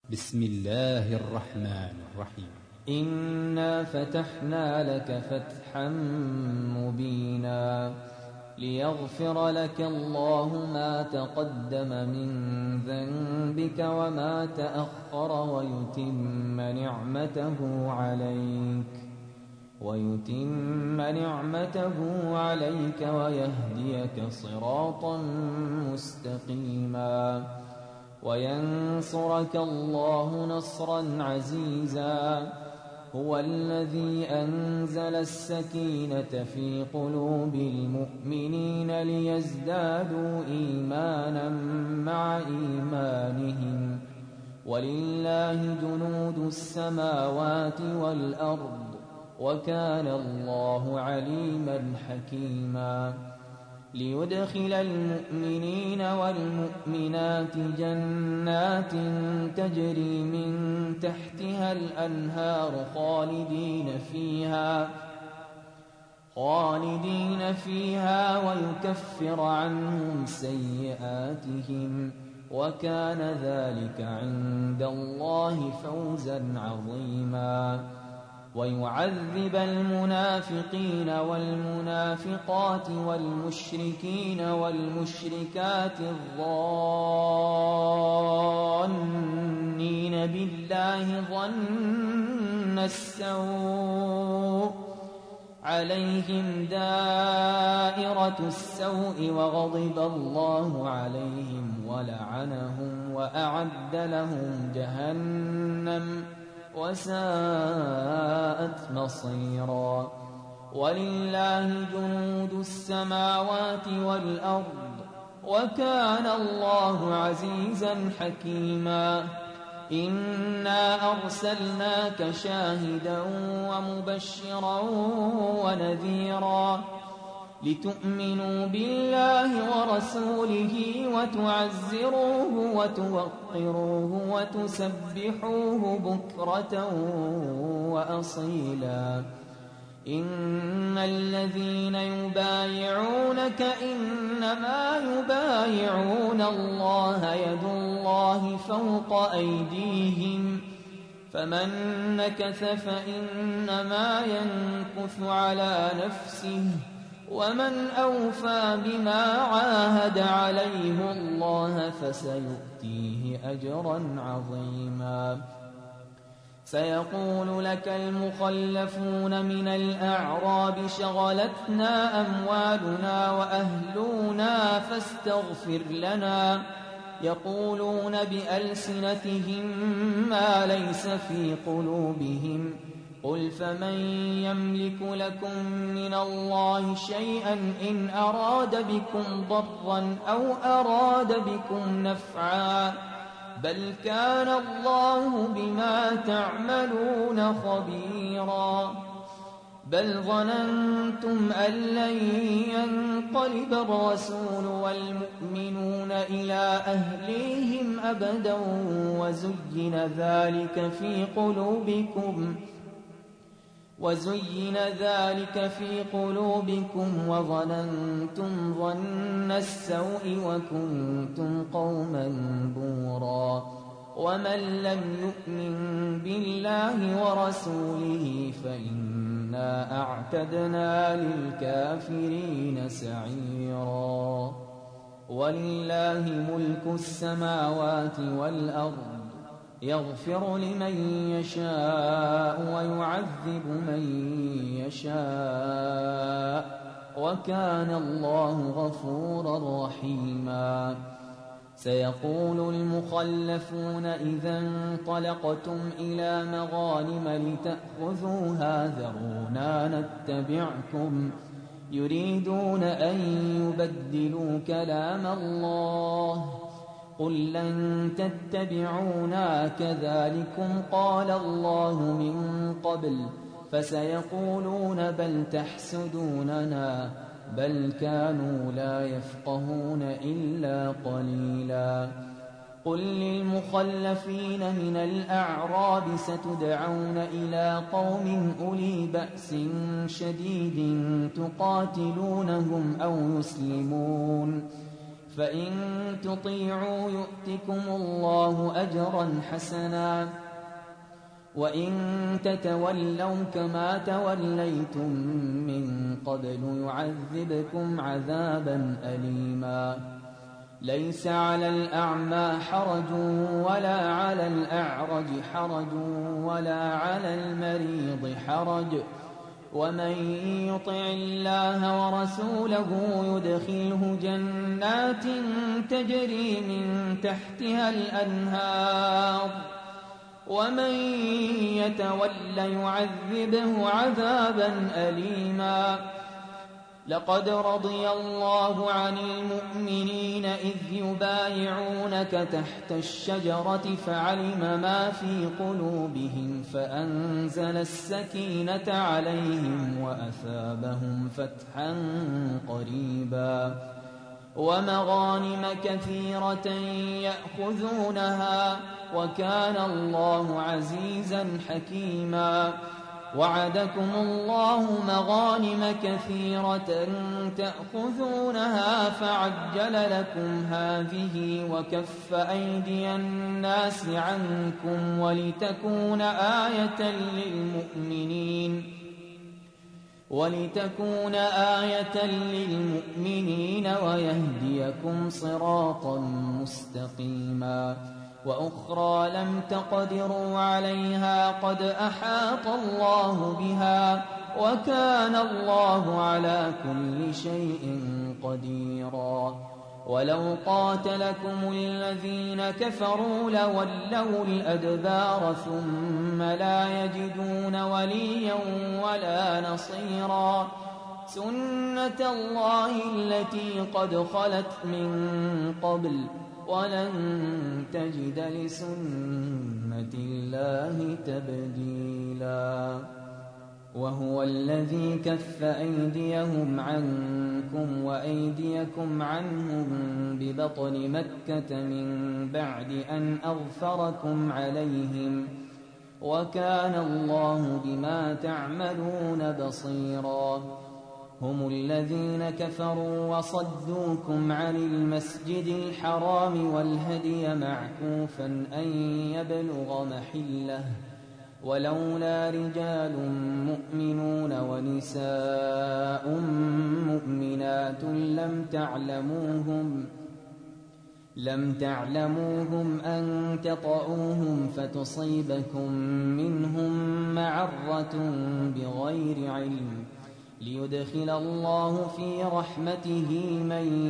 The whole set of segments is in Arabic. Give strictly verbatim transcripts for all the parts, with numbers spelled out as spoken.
بسم الله الرحمن الرحيم. إنا فتحنا لك فتحا مبينا ليغفر لك الله ما تقدم من ذنبك وما تأخر ويتم نعمته عليك ويتم نعمته عليك ويهديك صراطا مستقيما وينصرك الله نصرا عزيزا. هو الذي أنزل السكينة في قلوب المؤمنين ليزدادوا إيمانا مع إيمانهم ولله جنود السماوات والأرض وكان الله عليما حكيما. ليدخل المؤمنين والمؤمنات جنات تجري من تحتها الأنهار خالدين فيها خالدين فيها ويكفر عنهم سيئاتهم وكان ذلك عند الله فوزا عظيما. ويعذب المنافقين والمنافقات والمشركين والمشركات الظانين بالله ظن السوء عليهم دائرة السوء وغضب الله عليهم ولعنهم وأعد لهم جهنم وساءت مصيرا. ولله جنود السماوات والأرض وكان الله عزيزا حكيما. إنا أرسلناك شاهدا ومبشرا ونذيرا لتؤمنوا بالله ورسوله وتعزروه وتوقروه وتسبحوه بكرة وأصيلا. إن الذين يبايعونك إنما يبايعون الله يد الله فوق أيديهم فمن نكث فإنما ينكث على نفسه ومن أوفى بما عاهد عليه الله فسيؤتيه أجرا عظيما. سيقول لك المخلفون من الأعراب شغلتنا أموالنا وأهلنا فاستغفر لنا يقولون بألسنتهم ما ليس في قلوبهم قل فمن يملك لكم من الله شيئا إن أراد بكم ضرا أو أراد بكم نفعا بل كان الله بما تعملون خبيرا. بل ظننتم أن لن ينقلب الرسول والمؤمنون إلى أهليهم أبدا وزين ذلك في قلوبكم وزين ذلك في قلوبكم وظننتم ظن السوء وكنتم قوما بورا. ومن لم يؤمن بالله ورسوله فإنا أعتدنا للكافرين سعيرا. ولله ملك السماوات والأرض يغفر لمن يشاء ويعذب من يشاء وكان الله غفورا رحيما. سيقول المخلفون إذا انطلقتم إلى مغانم لتأخذوها ذرونا نتبعكم يريدون أن يبدلوا كلام الله قل لن تتبعونا كذلكم قال الله من قبل فسيقولون بل تحسدوننا بل كانوا لا يفقهون إلا قليلا. قل للمخلفين من الأعراب ستدعون إلى قوم أولي بأس شديد تقاتلونهم أو يسلمون فإن تطيعوا يؤتكم الله أجرا حسنا وإن تتولوا كما توليتم من قبل يعذبكم عذابا أليما ليس على الأعمى حرج ولا على الأعرج حرج ولا على المريض حرج ومن يطع الله ورسوله يدخله جنات تجري من تحتها الأنهار ومن يتول يعذبه عذابا أليما لقد رضي الله عن المؤمنين إذ يبايعونك تحت الشجرة فعلم ما في قلوبهم فأنزل السكينة عليهم وأثابهم فتحا قريبا ومغانم كثيرة يأخذونها وكان الله عزيزا حكيما وعدكم الله مغانم كثيرة تأخذونها فعجل لكم هذه وكف أيدي الناس عنكم ولتكون آية للمؤمنين ولتكون آية للمؤمنين ويهديكم صراطا مستقيما وأخرى لم تقدروا عليها قد أحاط الله بها وكان الله على كل شيء قديرا ولو قاتلكم الذين كفروا لولوا الأدبار ثم لا يجدون وليا ولا نصيرا سنة الله التي قد خلت من قبل ولن تجد لسنة الله تبديلا وهو الذي كف أيديهم عنكم وأيديكم عنهم ببطن مكة من بعد أن أغفركم عليهم وكان الله بما تعملون بصيرا هم الذين كفروا وصدوكم عن المسجد الحرام والهدي معكوفا أن يبلغ محله ولولا رجال مؤمنون ونساء مؤمنات لم تعلموهم لم تعلموهم أن تطؤوهم فتصيبكم منهم معرة بغير علم ليدخل الله في رحمته من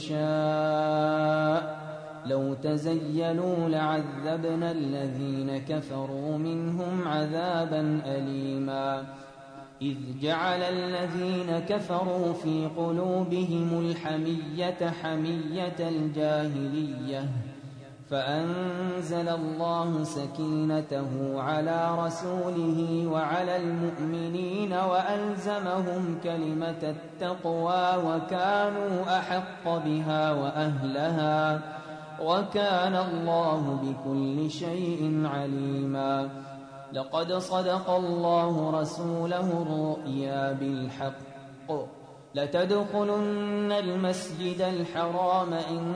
يشاء لو تزيلوا لعذبنا الذين كفروا منهم عذابا أليما إذ جعل الذين كفروا في قلوبهم الحمية حمية الجاهلية فأنزل الله سكينته على رسوله وعلى المؤمنين وألزمهم كلمة التقوى وكانوا أحق بها وأهلها وكان الله بكل شيء عليما لقد صدق الله رسوله الرؤيا بالحق لتدخلن المسجد الحرام إن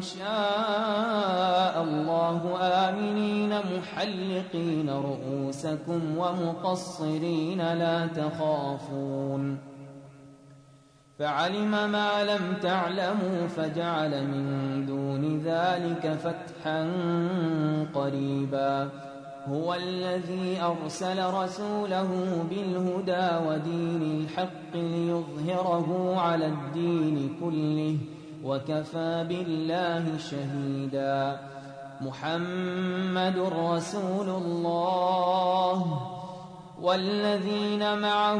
شاء الله آمنين محلقين رؤوسكم ومقصرين لا تخافون فعلم ما لم تعلموا فجعل من دون ذلك فتحا قريبا هو الذي أرسل رسوله بالهدى ودين الحق ليظهره على الدين كله وكفى بالله شهيدا محمد رسول الله والذين معه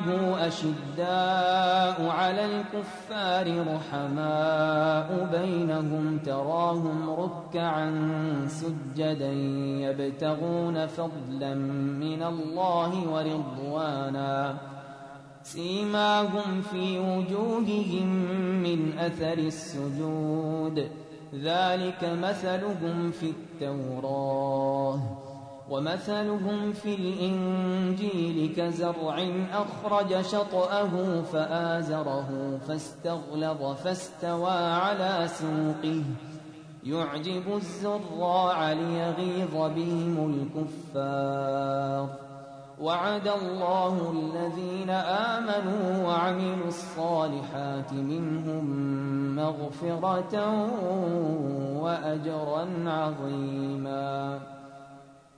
أشداء على الكفار رحماء بينهم تراهم ركعا سجدا يبتغون فضلا من الله ورضوانا سيماهم في وجوههم من أثر السجود ذلك مثلهم في التوراة ومثلهم في الإنجيل كزرع أخرج شطأه فآزره فاستغلظ فاستوى على سوقه يعجب الزراع ليغيظ بهم الكفار وعد الله الذين آمنوا وعملوا الصالحات منهم مغفرة وأجرا عظيما